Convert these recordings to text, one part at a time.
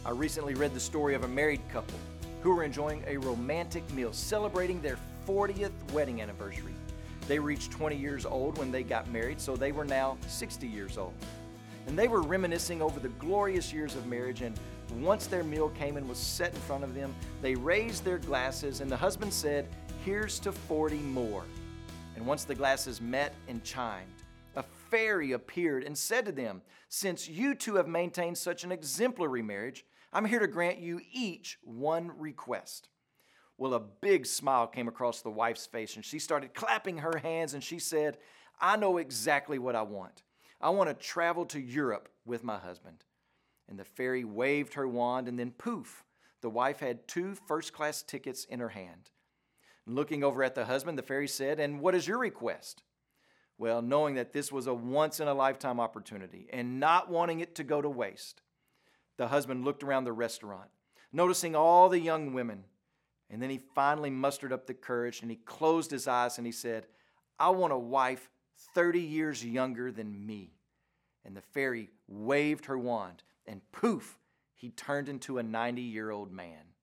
I recently read the story of a married couple who were enjoying a romantic meal celebrating their 40th wedding anniversary. They reached 20 years old when they got married, so they were now 60 years old. And they were reminiscing over the glorious years of marriage, and once their meal came and was set in front of them, they raised their glasses and the husband said, "Here's to 40 more." And once the glasses met and chimed, a fairy appeared and said to them, "Since you two have maintained such an exemplary marriage, I'm here to grant you each one request." Well, a big smile came across the wife's face and she started clapping her hands and she said, "I know exactly what I want. I want to travel to Europe with my husband." And the fairy waved her wand and then poof, the wife had 2 first-class tickets in her hand. Looking over at the husband, the fairy said, "And what is your request?" Well, knowing that this was a once-in-a-lifetime opportunity and not wanting it to go to waste, the husband looked around the restaurant, noticing all the young women, and then he finally mustered up the courage and he closed his eyes and he said, "I want a wife 30 years younger than me." And the fairy waved her wand and poof, he turned into a 90-year-old man.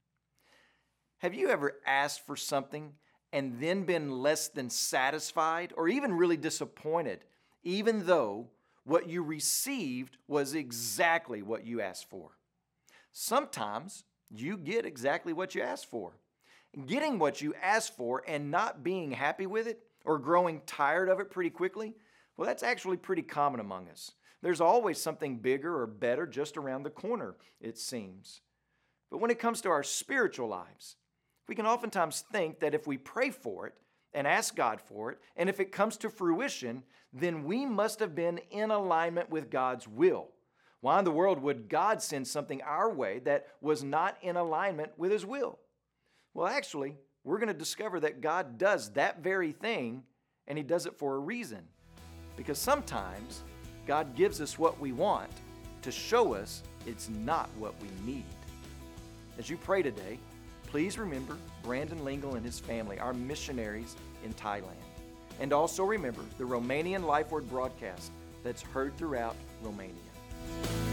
Have you ever asked for something and then been less than satisfied or even really disappointed, even though what you received was exactly what you asked for? Sometimes you get exactly what you asked for. Getting what you asked for and not being happy with it or growing tired of it pretty quickly, well, that's actually pretty common among us. There's always something bigger or better just around the corner, it seems. But when it comes to our spiritual lives, we can oftentimes think that if we pray for it and ask God for it, and if it comes to fruition, then we must have been in alignment with God's will. Why in the world would God send something our way that was not in alignment with His will? Well, actually, we're going to discover that God does that very thing, and He does it for a reason. Because sometimes God gives us what we want to show us it's not what we need. As you pray today, please remember Brandon Lingle and his family, our missionaries in Thailand. And also remember the Romanian Life Word broadcast that's heard throughout Romania.